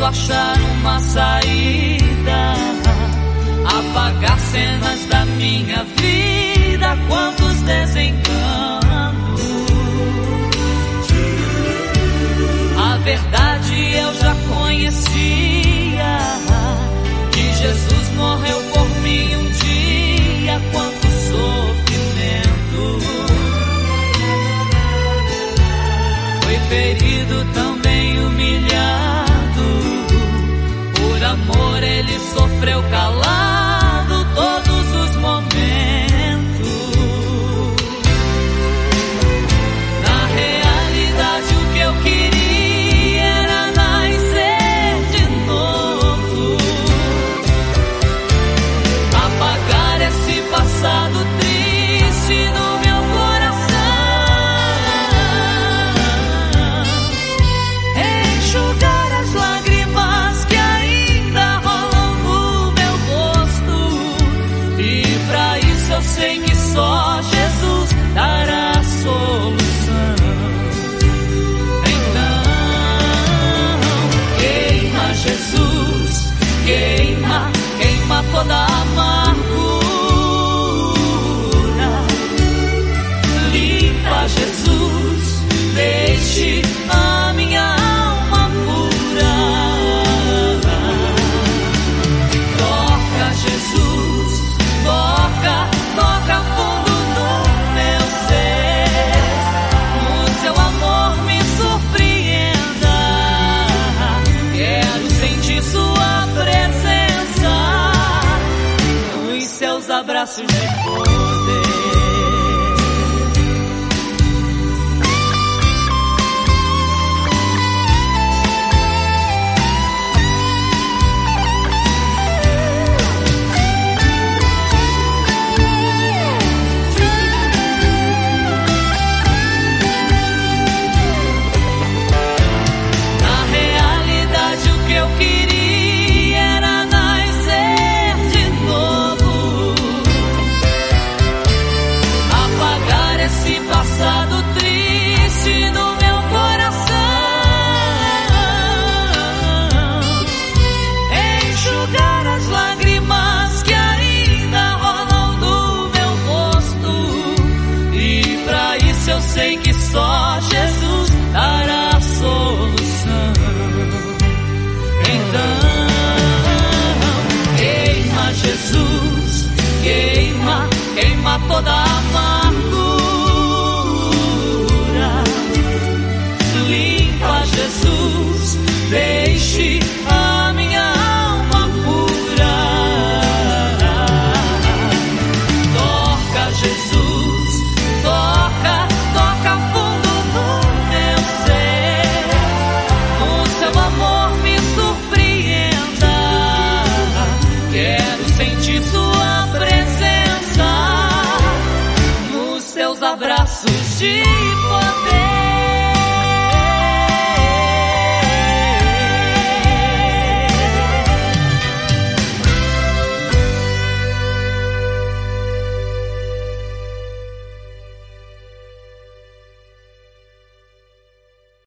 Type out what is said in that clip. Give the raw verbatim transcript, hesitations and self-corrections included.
achar uma saída, apagar cenas da minha vida, quantos desencantos. A verdade eu já conhecia, que Jesus morreu por mim um dia, quanto sofrimento. Foi ferido, também humilhado, por amor ele sofreu calado todos os momentos. Na realidade o que eu queria era nascer de novo, apagar esse passado triste no meu coração, enxugar as lágrimas que ainda rolam no meu rosto, e pra isso eu sei que só Jesus dará a solução. Então queima, Jesus, queima, queima toda a amargura, limpa, Jesus, deixe a minha alma pura. Toca, Jesus, toca, toca fundo no meu ser, no seu amor me surpreenda. Quero sentir sua presença, nos seus abraços de poder. Na realidade o que eu queria era nascer de novo, apagar esse passado triste no meu coração, enxugar as lágrimas que ainda rolam no meu rosto, e pra isso eu sei que só Jesus dará a solução. Então queima, Jesus, queima, queima toda a amargura, limpa, Jesus, deixe a minha alma pura. Toca, Jesus, toca, toca fundo no meu ser, o seu amor me surpreenda. Quero sentir sua presença, nos seus abraços de